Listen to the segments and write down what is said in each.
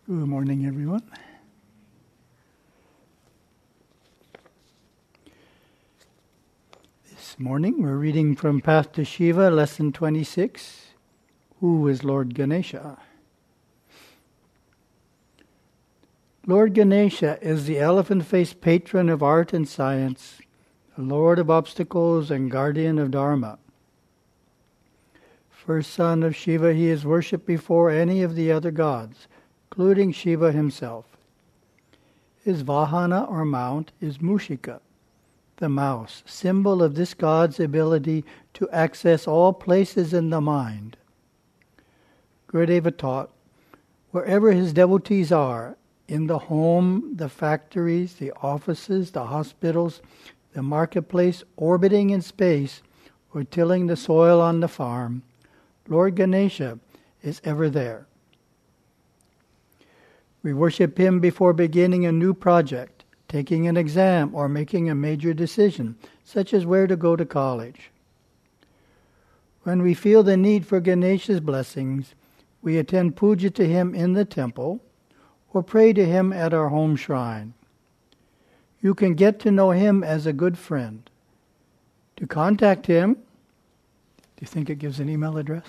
Good morning, everyone. This morning we're reading from Path to Shiva, Lesson 26. Who is Lord Ganesha? Lord Ganesha is the elephant-faced patron of art and science, the Lord of obstacles and guardian of Dharma. First son of Shiva, he is worshipped before any of the other gods, including Shiva himself. His vahana or mount is Mushika, the mouse, symbol of this god's ability to access all places in the mind. Gurudeva taught, wherever his devotees are, in the home, the factories, the offices, the hospitals, the marketplace, orbiting in space, or tilling the soil on the farm, Lord Ganesha is ever there. We worship him before beginning a new project, taking an exam, or making a major decision, such as where to go to college. When we feel the need for Ganesha's blessings, we attend puja to him in the temple, or pray to him at our home shrine. You can get to know him as a good friend. To contact him, do you think it gives an email address?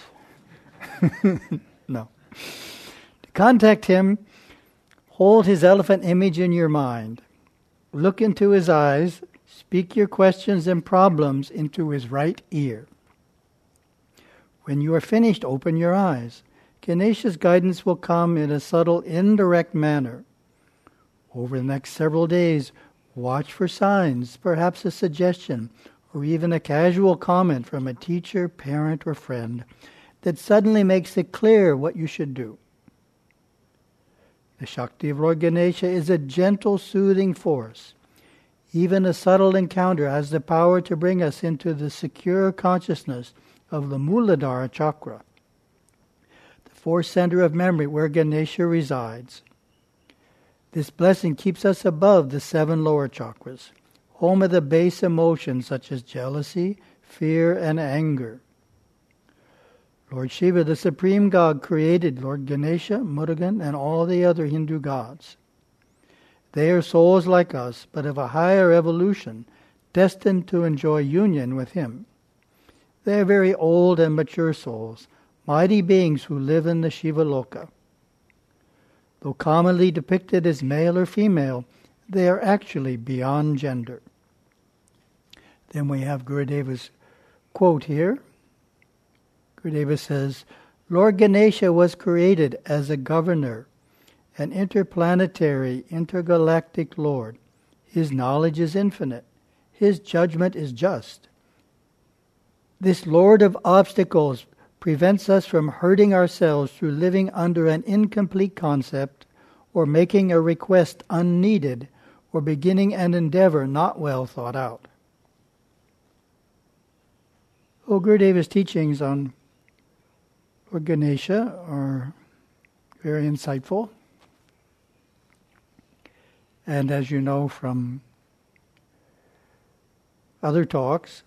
No. To contact him, hold his elephant image in your mind. Look into his eyes. Speak your questions and problems into his right ear. When you are finished, open your eyes. Ganesha's guidance will come in a subtle, indirect manner. Over the next several days, watch for signs, perhaps a suggestion, or even a casual comment from a teacher, parent, or friend that suddenly makes it clear what you should do. The Shakti of Lord Ganesha is a gentle, soothing force. Even a subtle encounter has the power to bring us into the secure consciousness of the Muladhara chakra, the fourth center of memory where Ganesha resides. This blessing keeps us above the 7 lower chakras, home of the base emotions such as jealousy, fear, and anger. Lord Shiva, the supreme god, created Lord Ganesha, Murugan, and all the other Hindu gods. They are souls like us, but of a higher evolution, destined to enjoy union with him. They are very old and mature souls, mighty beings who live in the Shiva Loka. Though commonly depicted as male or female, they are actually beyond gender. Then we have Gurudeva's quote here. Gurudeva says, Lord Ganesha was created as a governor, an interplanetary, intergalactic Lord. His knowledge is infinite. His judgment is just. This Lord of obstacles prevents us from hurting ourselves through living under an incomplete concept, or making a request unneeded, or beginning an endeavor not well thought out. Gurudeva's teachings on Lord Ganesha are very insightful. And as you know from other talks,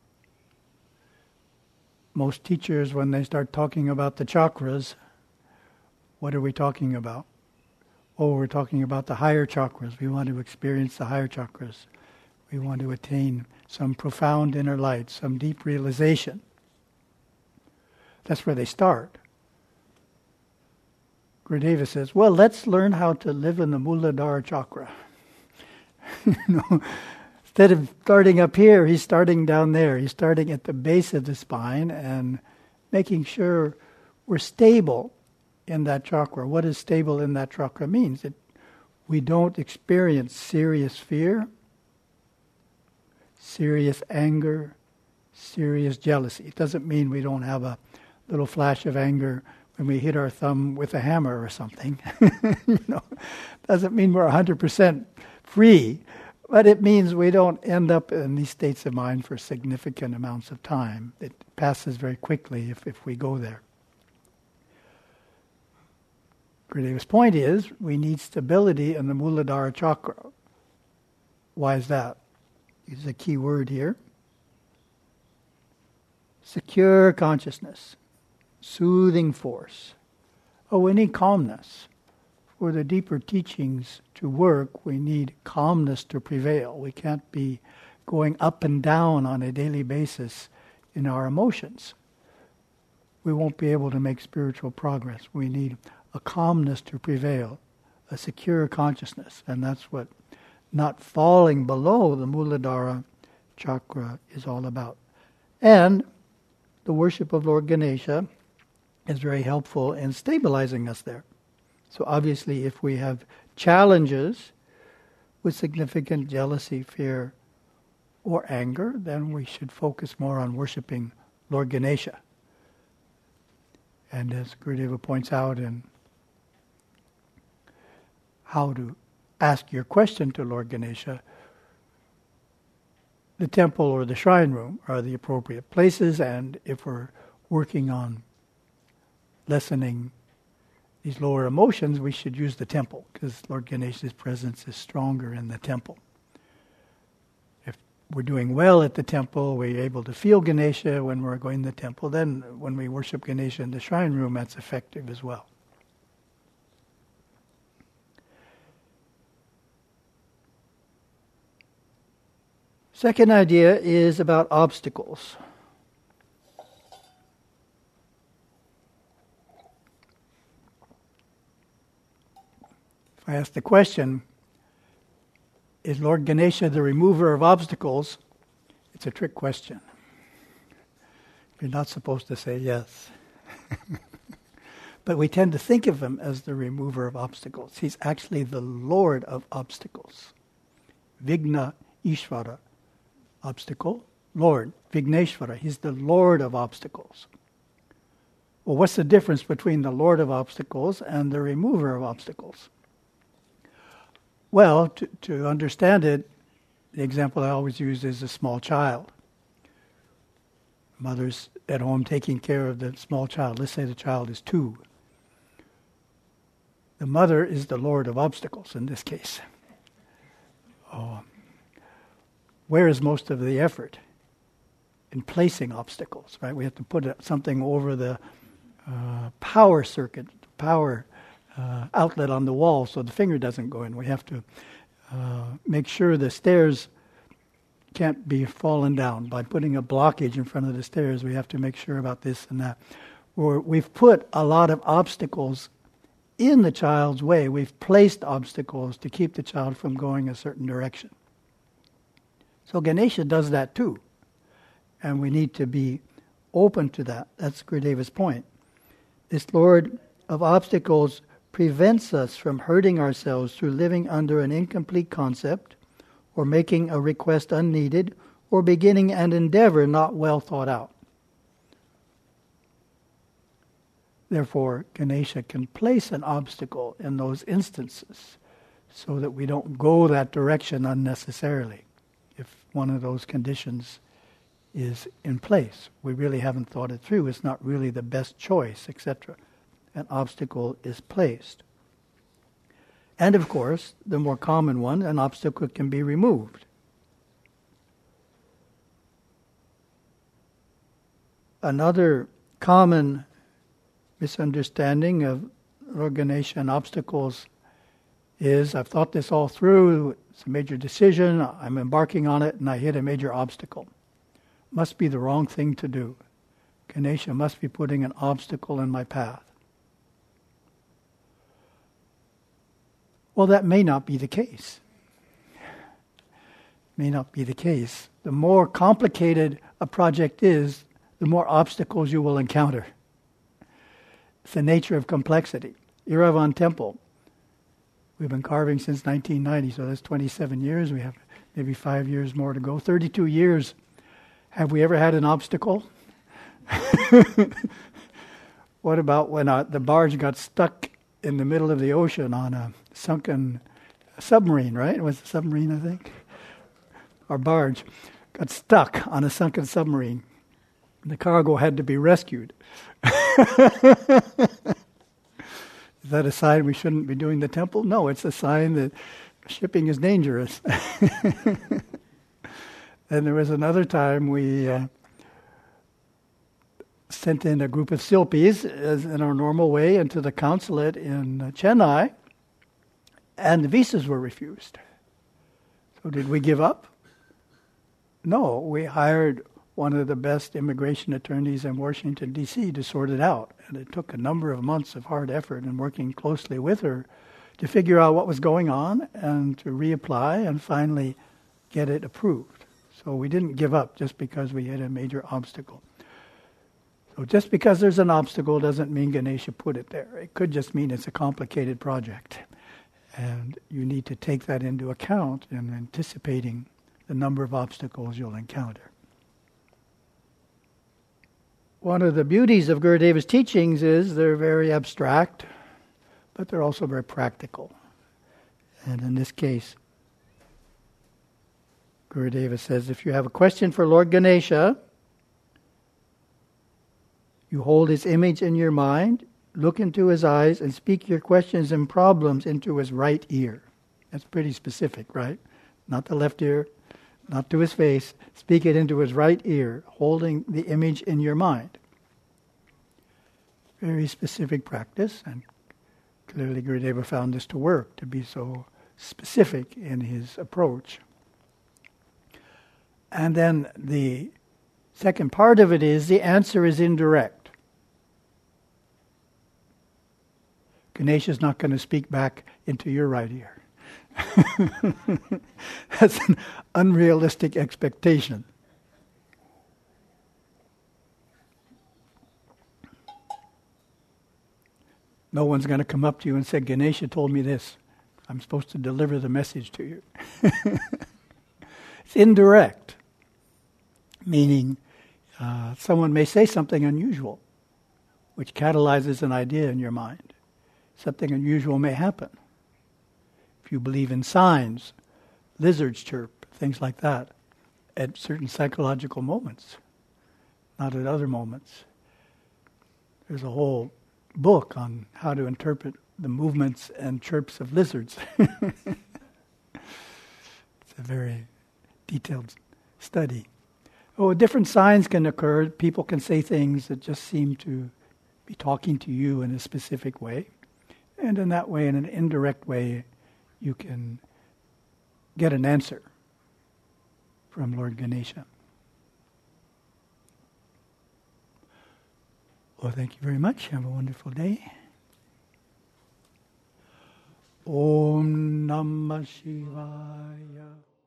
most teachers, when they start talking about the chakras, what are we talking about? Oh, we're talking about the higher chakras. We want to experience the higher chakras. We want to attain some profound inner light, some deep realization. That's where they start. Gurudeva says, well, let's learn how to live in the Muladhara chakra. Instead of starting up here, he's starting down there. He's starting at the base of the spine and making sure we're stable in that chakra. What does stable in that chakra means? We don't experience serious fear, serious anger, serious jealousy. It doesn't mean we don't have a little flash of anger when we hit our thumb with a hammer or something. Doesn't mean we're 100% free, but it means we don't end up in these states of mind for significant amounts of time. It passes very quickly if we go there. Gurudeva's point is we need stability in the Muladhara chakra. Why is that? Is a key word here. Secure consciousness. Soothing force. We need calmness. for the deeper teachings to work, we need calmness to prevail. We can't be going up and down on a daily basis in our emotions. We won't be able to make spiritual progress. We need a calmness to prevail, a secure consciousness, and that's what not falling below the Muladhara chakra is all about. And the worship of Lord Ganesha is very helpful in stabilizing us there. So obviously if we have challenges with significant jealousy, fear, or anger, then we should focus more on worshiping Lord Ganesha. And as Gurudeva points out in how to ask your question to Lord Ganesha, the temple or the shrine room are the appropriate places, and if we're working on lessening these lower emotions, we should use the temple, because Lord Ganesha's presence is stronger in the temple. If we're doing well at the temple, we're able to feel Ganesha when we're going to the temple, then when we worship Ganesha in the shrine room, that's effective as well. Second idea is about obstacles. If I ask the question, is Lord Ganesha the remover of obstacles? It's a trick question. You're not supposed to say yes. But we tend to think of him as the remover of obstacles. He's actually the Lord of obstacles. Vigna Ishvara. Obstacle, Lord, Vigneshvara. He's the Lord of obstacles. Well, what's the difference between the Lord of obstacles and the remover of obstacles? Well, to understand it, the example I always use is a small child. Mother's at home taking care of the small child. Let's say the child is 2. The mother is the Lord of obstacles in this case. Where is most of the effort? In placing obstacles, right? We have to put something over the power circuit, power outlet on the wall so the finger doesn't go in. We have to make sure the stairs can't be fallen down. By putting a blockage in front of the stairs, we have to make sure about this and that. Or we've put a lot of obstacles in the child's way. We've placed obstacles to keep the child from going a certain direction. So Ganesha does that too. And we need to be open to that. That's Gurudeva's point. This Lord of obstacles prevents us from hurting ourselves through living under an incomplete concept, or making a request unneeded, or beginning an endeavor not well thought out. Therefore, Ganesha can place an obstacle in those instances so that we don't go that direction unnecessarily. If one of those conditions is in place, we really haven't thought it through, it's not really the best choice, etc. An obstacle is placed. And of course, the more common one, an obstacle can be removed. Another common misunderstanding of Lord Ganesha and obstacles is, I've thought this all through, it's a major decision, I'm embarking on it, and I hit a major obstacle. Must be the wrong thing to do. Ganesha must be putting an obstacle in my path. Well, that may not be the case. May not be the case. The more complicated a project is, the more obstacles you will encounter. It's the nature of complexity. Eravan Temple. We've been carving since 1990, so that's 27 years. We have maybe 5 years more to go. 32 years. Have we ever had an obstacle? What about when the barge got stuck in the middle of the ocean on a sunken submarine, right? It was a submarine, I think. Our barge got stuck on a sunken submarine. The cargo had to be rescued. Is that a sign we shouldn't be doing the temple? No, it's a sign that shipping is dangerous. And there was another time we sent in a group of Silpis in our normal way into the consulate in Chennai and the visas were refused. So did we give up? No, we hired one of the best immigration attorneys in Washington, D.C. to sort it out. And it took a number of months of hard effort and working closely with her to figure out what was going on and to reapply and finally get it approved. So we didn't give up just because we had a major obstacle. So just because there's an obstacle doesn't mean Ganesha put it there. It could just mean it's a complicated project. And you need to take that into account in anticipating the number of obstacles you'll encounter. One of the beauties of Gurudeva's teachings is they're very abstract, but they're also very practical. And in this case, Gurudeva says, if you have a question for Lord Ganesha, you hold his image in your mind, look into his eyes, and speak your questions and problems into his right ear. That's pretty specific, right? Not the left ear, not to his face. Speak it into his right ear, holding the image in your mind. Very specific practice, and clearly Gurudeva found this to work, to be so specific in his approach. And then the second part of it is the answer is indirect. Ganesha's not going to speak back into your right ear. That's an unrealistic expectation. No one's going to come up to you and say, Ganesha told me this. I'm supposed to deliver the message to you. It's indirect, meaning someone may say something unusual, which catalyzes an idea in your mind. Something unusual may happen. If you believe in signs, lizards chirp, things like that, at certain psychological moments, not at other moments. There's a whole book on how to interpret the movements and chirps of lizards. It's a very detailed study. Oh, different signs can occur. People can say things that just seem to be talking to you in a specific way. And in that way, in an indirect way, you can get an answer from Lord Ganesha. Well, thank you very much. Have a wonderful day. Om Namah Shivaya.